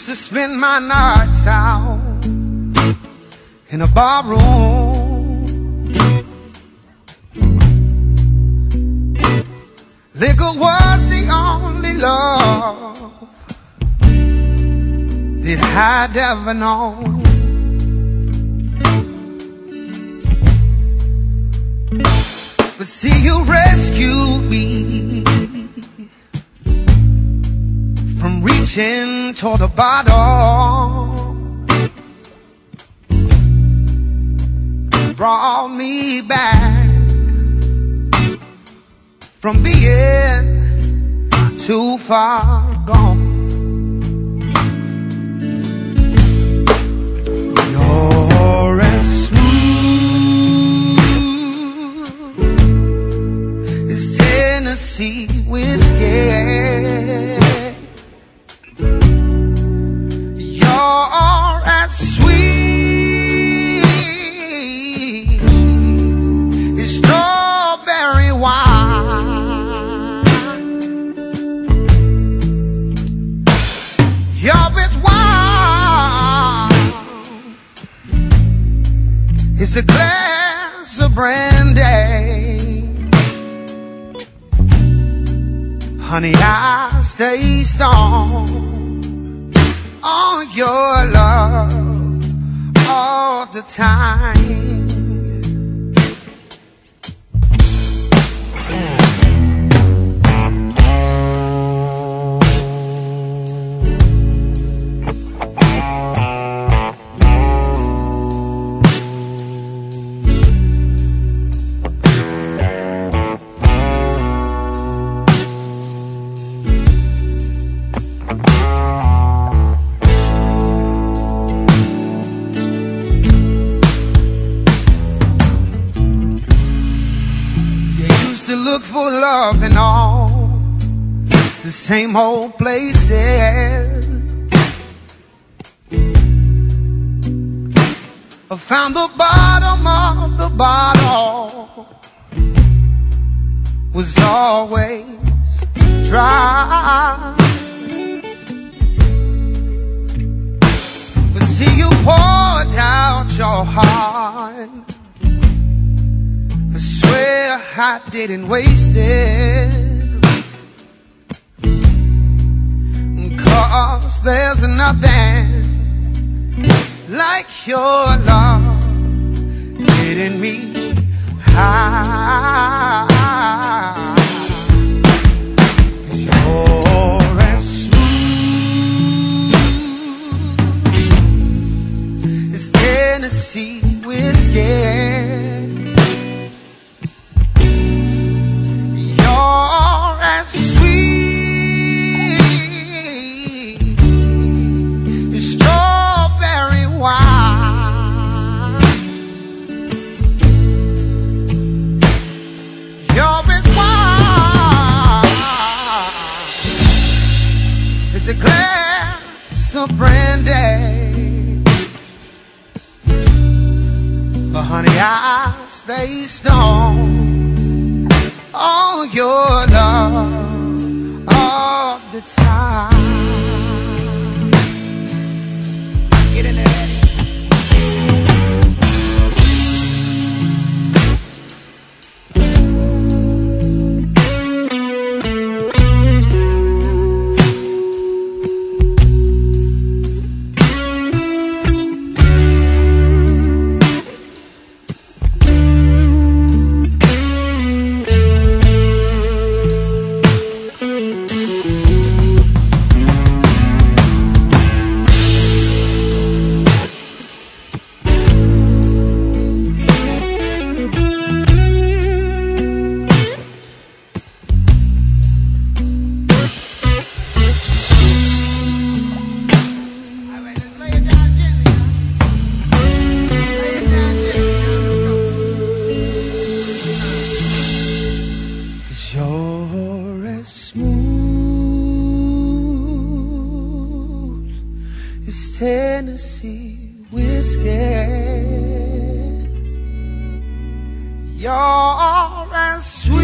to spend my nights out in a bar room. Liquor was the only love that I'd ever known. But see, you rescued me from reaching toward the bottom, brought me back from being too far gone. You're as smooth as Tennessee whiskey. You're as sweet as strawberry wine. You're as warm as a glass of brandy. Honey, I stay strong on your love all the time. To look for love in all the same old places. I found the bottom of the bottle was always dry. But see, you poured out your heart. I swear I didn't waste it, 'cause there's nothing like your love getting me high. You're as smooth as Tennessee whiskey. As sweet as strawberry wine. You're as warm as a glass of brandy. But honey, I stay strong on your love all the time. Get in there. You're as smooth as Tennessee whiskey. You're as sweet